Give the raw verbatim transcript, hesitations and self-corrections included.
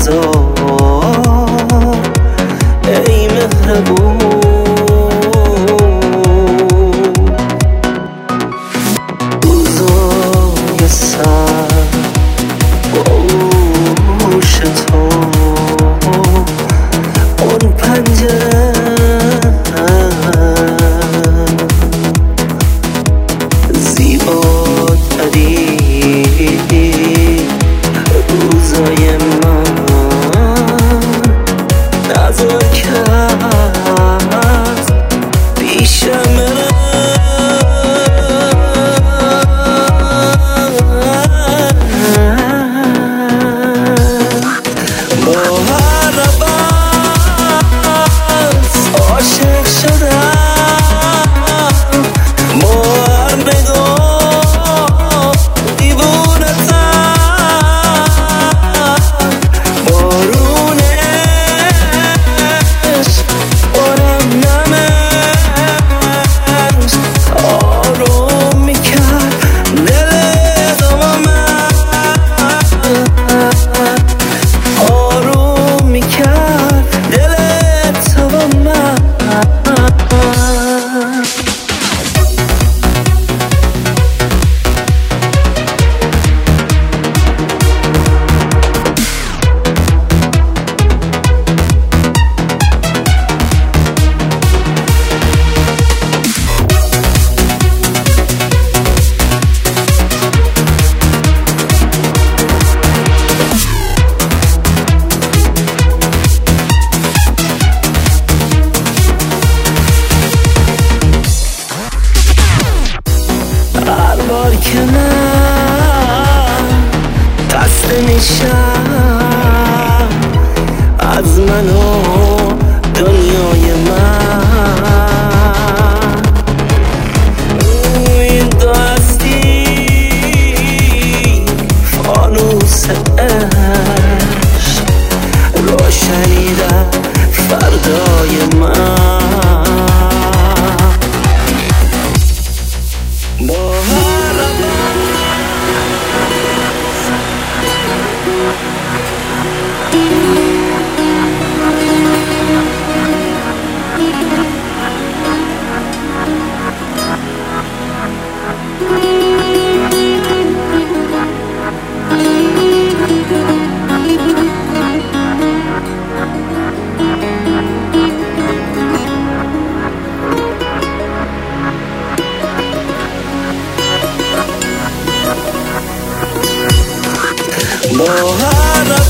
بذار ای مهربون. روزای سر با گوش تو اون پنجره زیباترین روزای من نظر کرد پیشم با هر نفس عاشق شدم، با هر نگاه دیوونتم، بارون عشق بارم نمش آروم میکرد دل دوامم، آروم میکرد دل دوامم. هر بار که من خسته میشم از من و دنیای من، این دو هستی فانوس عشق روشنی در فردای من. با با هر